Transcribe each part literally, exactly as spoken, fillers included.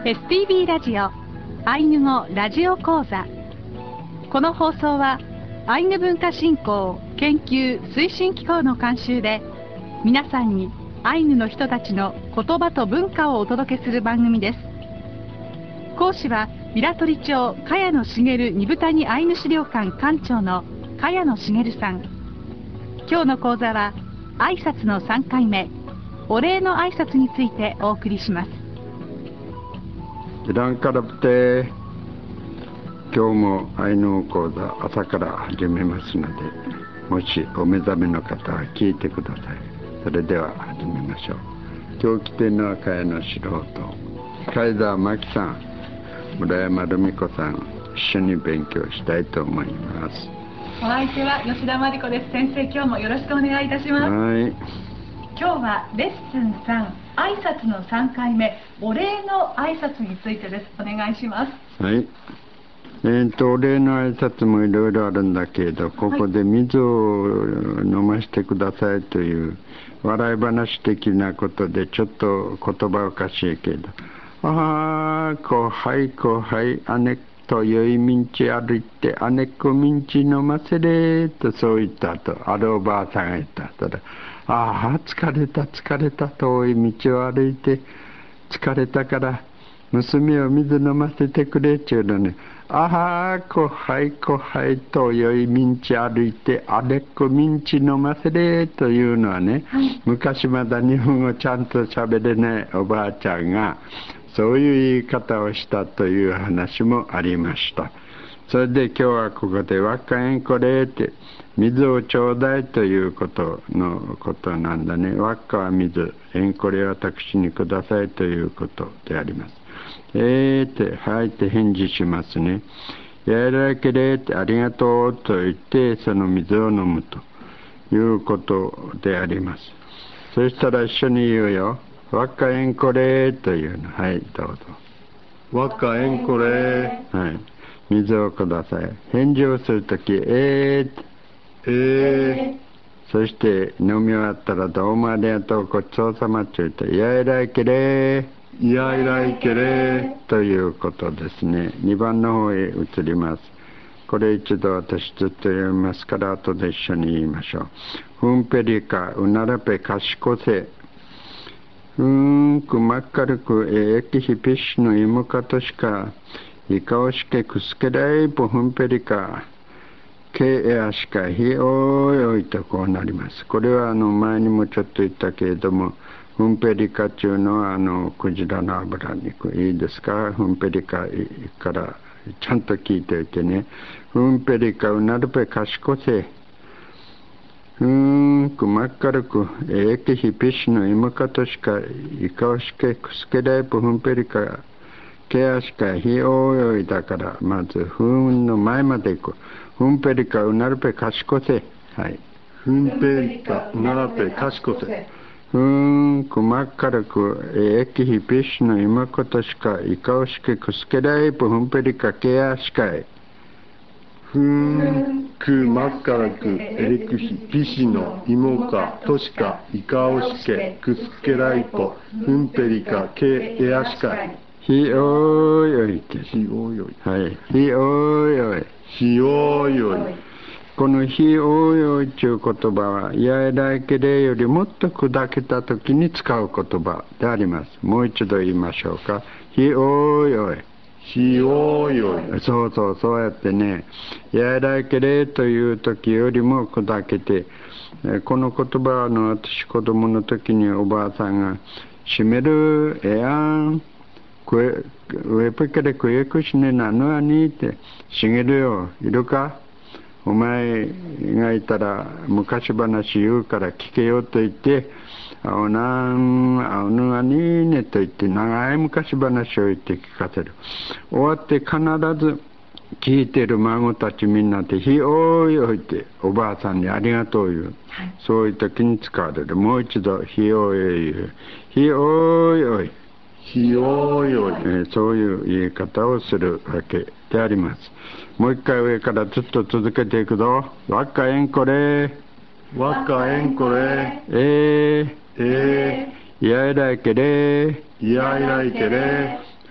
エスティービー ラジオアイヌ語ラジオ講座。この放送はアイヌ文化振興研究推進機構の監修で、皆さんにアイヌの人たちの言葉と文化をお届けする番組です。講師は平取町茅野茂二部谷アイヌ資料館館長の茅野茂さん。今日の講座は挨拶のさんかいめ、お礼の挨拶についてお送りします。 イランからぶて、今日もアイヌ語講座朝から始めますので、もしお目覚めの方は聞いてください。それでは始めましょう。今日来ているのは茅野素人、貝沢真紀さん、村山留美子さん、一緒に勉強したいと思います。 お相手は吉田真理子です。先生、今日もよろしくお願いいたします。 はい。 今日はレッスンさん、挨拶のさんかいめ、お礼の挨拶についてです。お願いします。 はい。えーと、お礼の挨拶もいろいろあるんだけれど、ここで水を飲ませてくださいという笑い話的なことで、ちょっと言葉おかしいけれど、ああ、後輩後輩、姉とよいみんち歩いて、姉っこみんち飲ませれとそう言ったと、あるおばあさんが言った。ただ、ああ、疲れた疲れた、遠い道を歩いて疲れたから娘を水飲ませてくれっちゅうのね。ああ、後輩後輩とよいみんち歩いて、あれっこみんち飲ませれというのはね、はい、昔まだ日本語ちゃんと喋れないおばあちゃんがそういう言い方をしたという話もありました。それで今日はここでわっかえんこれって水をちょうだいということのことなんだね。わっかは水、えんこれ私にくださいということであります。えーってはいって返事しますね。やらけれってありがとうと言ってその水を飲むということであります。そしたら一緒に言うよ。わっかえんこれというの。はい、どうぞ。 わっかえんこれ。 はい。水をください。返事をするとき、えーって。 えー。そして飲み終わったらどうもありがとう、ごちそうさまって言うと、いやいらいけれいやいらいけれということですね。にばんの方へ移ります。これ一度私ずっと読みますから、後で一緒に言いましょう。ふんぺりかうならぺかしこせ。ふーんくまっかるくええきひぴしのいむかとしか、いかおしけくすけらいぽふんぺりか。けえあしかひおいおいとこうなります。これはあの前にもちょっと言ったけれども、フンペリカっていうのはあのクジラの油肉いいですか。フンペリカからちゃんと聞いておいてね。フンペリカうなるぺかしこせ。ふーんくまっかるくええきひぴしのいむかとしかいかおしけくすけだいぽフンペリカけあしかひおいおいだから、まずふんの前までいく。ふんぺりかうなるぺかしこせ。はい。 ふんぺりかうならぺかしこせ。 ふーんくまっからくええきひぴしのいまことしかいかおしけくすけらいぷふんぺりかけやしかい。 ふーんくまっからくええきひぴしのいもかとしかいかおしけくすけらいぽふんぺりかけえやしかい。 ひおいおいって。 ひおいおい。 はい。ひおいおい。 ひおいおい。 このひおいおいという言葉は、やえらいけれよりもっと砕けたときに使う言葉であります。もう一度言いましょうか。ひおいおい。 ひおいおい。 そうそう、そうやってね、やえらいけれというときよりも砕けて、この言葉はあの私子供の時におばあさんが、しめるえやん。ウェプケレクエクシネなのあにってしげるよいるか。お前がいたら昔話言うから聞けよと言ってあおなんあおぬあにねと言って長い昔話を言って聞かせる。終わって必ず聞いてる孫たちみんなでひおいおいっておばあさんにありがとう言う、はい、そういう時に使われる。もう一度ひおいおいひおいおいひおいおい、 えー、そういう言い方をするわけであります。もう一回上からずっと続けていくぞ。わっかえんこれわっかえんこれえーえーいやいらいけれいやいらいけれふ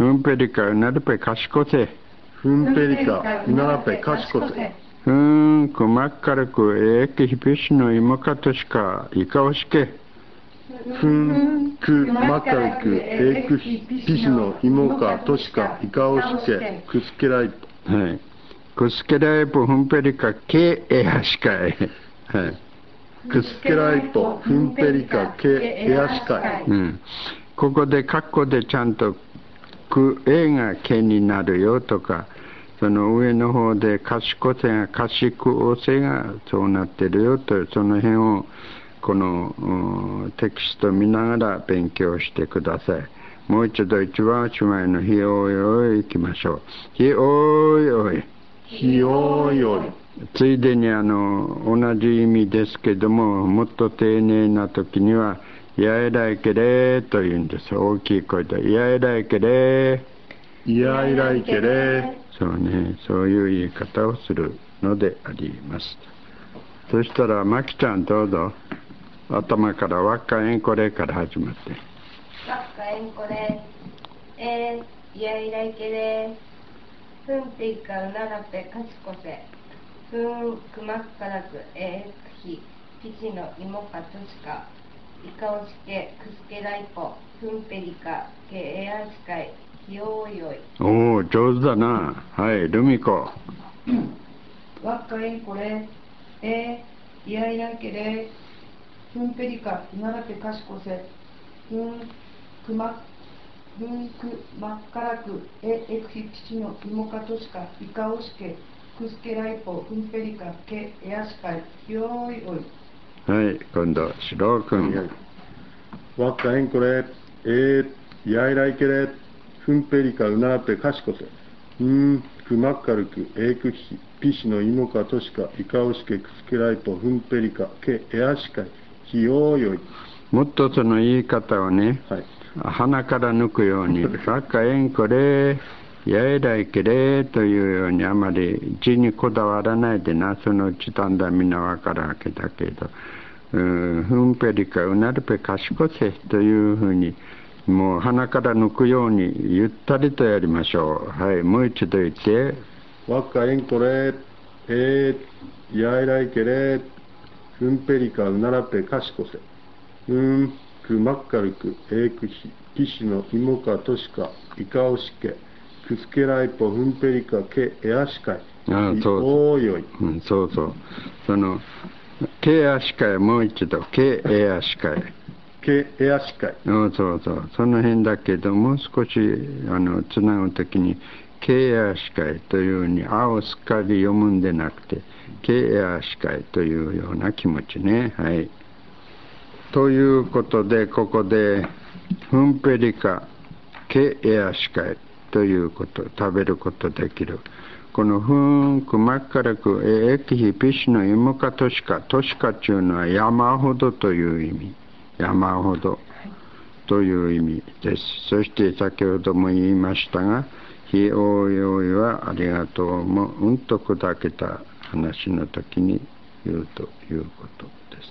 ふんぺりかうなるぺかしこせ。 ふんぺりかうならぺかしこせ。 ふんくまっからくええきひぴしのいもかとしかいかおしけ。 ふんくまっからくええくひぴしのいもかとしかいかおしけ。くすけらいぽ。 はい。くすけらいぽふんぺりかけえやしかい。はい。 くすけらいぽふんぺりかけえやしかい。 うん。ここで括弧でちゃんとくえがけになるよとか、その上の方でかしこせがかしくおせがそうなってるよと、その辺をこのテキスト見ながら勉強してください。もう一度一番おしまいのひおいおいいきましょう。ひおいおい。 ひおいおい。 ついでにあの同じ意味ですけども、もっと丁寧な時には、やえらいけれと言うんです。大きい声で、やえらいけれ。 いやいらいけれ。 そうね、そういう言い方をするのであります。そしたら、まきちゃんどうぞ。頭からわっかえんこれから始まって。 わっかえんこれ。えー、いやいらいけれ。ふんていかうならぺかしこせ。ふんくまっからくええくひ。ぴしのいもかとしか。いかおしけくすけらいぽ。ふんぺりかけえやしかい。ひおいおい。 おお、上手だな。はい、ルミ子。 わっかえんこれ。えー、いやいらいけれ。ふんぺりかうならぺかしこせ。ふんくまふんくまっからくええくひぴちのいもかとしかいかおしけくすけらいぽふんぺりかけえやしかいひおいおい。 はい、今度、しろうくん。 わっかえんこれ。えー、いやいらいけれ。ふんぺりかうならぺかしこせ。ふんくまっからくええくひぴしのいもかとしかいかおしけくすけらいぽふんぺりかけえやしかいひおいおい。 もっとその言い方をね、 はい、 鼻から抜くように、わっかえんこれ、やえらいけれというようにあまり字にこだわらないでな、そのうちだんだんみんなわかるわけだけど、うーふんぺりかうなるぺかしこせというふうに、もう鼻から抜くようにゆったりとやりましょう。はい、もう一度言って。 わっかえんこれ。えー、やえらいけれ。ふんぺりかうならぺかしこせ。ふんくまっかるくええくひぴしのいもかとしかいかおしけくすけらいぽふんぺりかけえやしかいああ、そうおいおい。 うん、そうそう。その、けやしかい、もう一度、けえやしかい。 けえやしかい。 そうそうそう。その辺だけど、もう少し、あの、つなぐときに、けやしかいというように、あをすっかり読むんでなくて、けやしかいというような気持ちね。はい。ということで、ここで、ふんぺりか、けやしかいということ、食べることできる。このふんくまっからくええきひぴしのいもかとしか、としかっていうのは山ほどという意味。山ほどという意味です。そして先ほども言いましたが、ひおいおいはありがとうもうんと砕けた話の時に言うということです。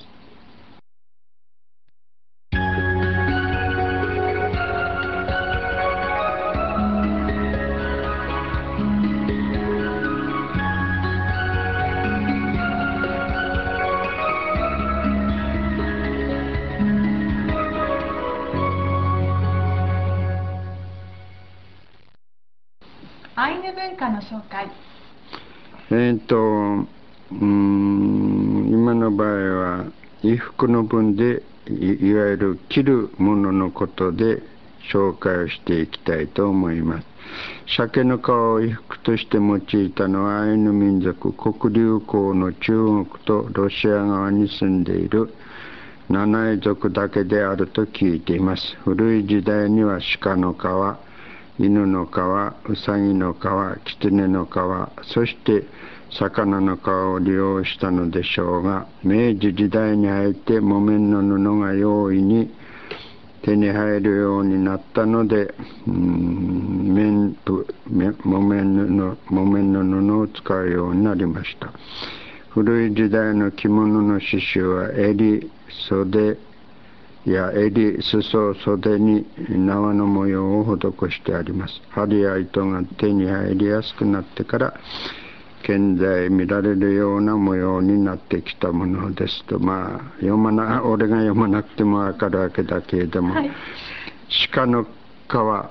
アイヌ文化の紹介。 えっと、うーん、今の場合は衣服の文で い, いわゆる着るもののことで紹介をしていきたいと思います。鮭の皮を衣服として用いたのはアイヌ民族黒竜江の中国とロシア側に住んでいるナナイ族だけであると聞いています。古い時代には鹿の皮、犬の皮、うさぎの皮、狐の皮、そして魚の皮を利用したのでしょうが、明治時代に入って木綿の布が容易に手に入るようになったので、うーん綿布木綿の木綿の布を使うようになりました。古い時代の着物の刺繍は襟、袖、 や襟、裾、袖に縄の模様を施してあります。針や糸が手に入りやすくなってから現在見られるような模様になってきたものですと、まあ読まな俺が読まなくてもわかるわけだけれども、はい、鹿の皮は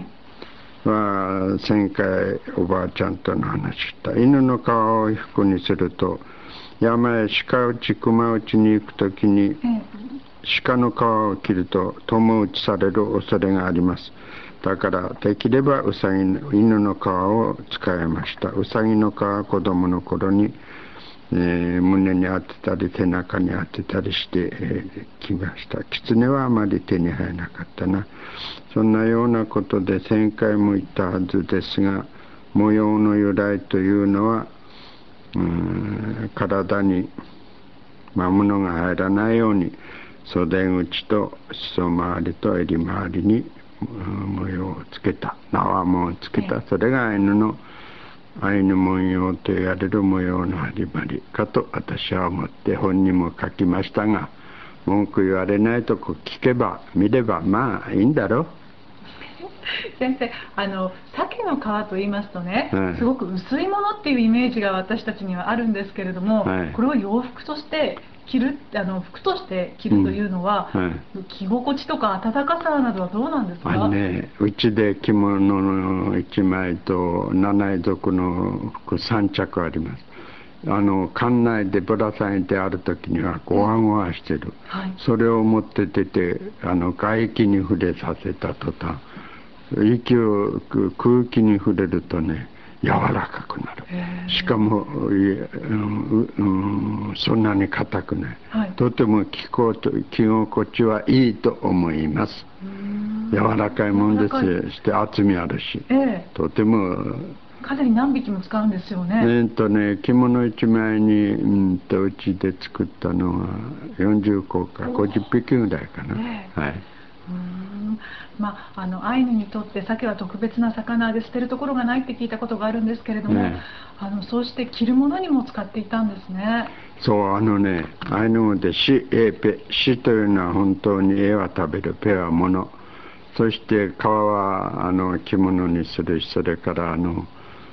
前回おばあちゃんとの話した。犬の皮を服にすると山へ鹿打ち熊打ちに行くときに、鹿の皮を切ると友打ちされる恐れがあります。だからできればウサギの犬の皮を使いました。ウサギの皮は子供の頃に、えー、胸に当てたり背中に当てたりしてき、えー、ました。狐はあまり手に入らなかったな。そんなようなことで前回も言ったはずですが、模様の由来というのはうーん体に魔物が入らないように袖口と裾周りと襟周りに模様をつけた、縄文をつけた、それがアイヌのアイヌ文様と言われる模様の始まりかと私は思って本にも書きましたが、文句言われないとこ聞けば見ればまあいいんだろう。 先生、あの鮭の皮と言いますとね、はい、すごく薄いものっていうイメージが私たちにはあるんですけれども、はい、これを洋服として着る、あの服として着るというのは、うんはい、着心地とか暖かさなどはどうなんですか？ あ、ね、うちで着物のいちまいと七重底の服さん着あります。あの館内でぶら下げてある時にはゴワゴワしてる、はい、それを持って出てあの外気に触れさせた途端、息を空気に触れるとね柔らかくなる。しかも、うんうん、そんなに硬くない、はい、とても着こ着心地はいいと思います。柔らかいもんですよ。して厚みあるし、えー、とてもかなり何匹も使うんですよね。 えーっとね着物いちまいにうんとうちで作ったのはよんじゅっこかごじゅっぴきぐらいかな、えー、はい。 うーん、まあ、あのアイヌにとって鮭は特別な魚で捨てるところがないって聞いたことがあるんですけれども、ね、あのそうして着るものにも使っていたんですね。 そう、あのねアイヌ語でシエペ、シというのは本当に絵は食べる、ペは物、そして皮はあの着物にするし、それからあの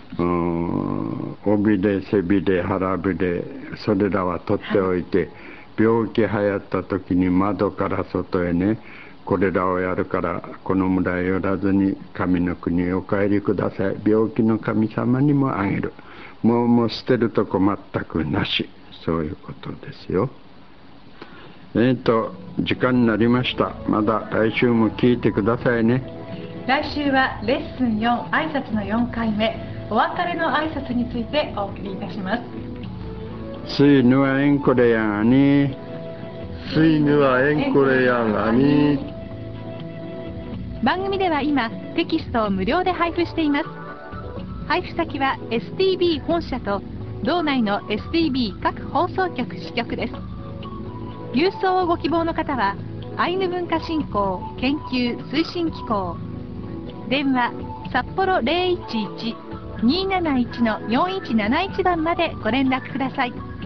帯で背びれ腹びれそれらは取っておいて、病気流行った時に窓から外へね、これらをやるからこの村へ寄らずに神の国へお帰りください、病気の神様にもあげる、もうもう捨てるとこ全くなし、そういうことですよ。えーと時間になりました。まだ来週も聞いてくださいね。 来週はレッスンよん挨拶のよんかいめ、お別れの挨拶についてお送りいたします。 スイヌはエンコレヤンアニ、 スイヌはエンコレヤンアニ。 番組では今テキストを無料で配布しています。配布先は エスティービー 本社と道内の エスティービー 各放送局支局です。郵送をご希望の方はアイヌ文化振興研究推進機構、電話札幌 ゼロいちいち にーなないちのよんいちなないち 番までご連絡ください。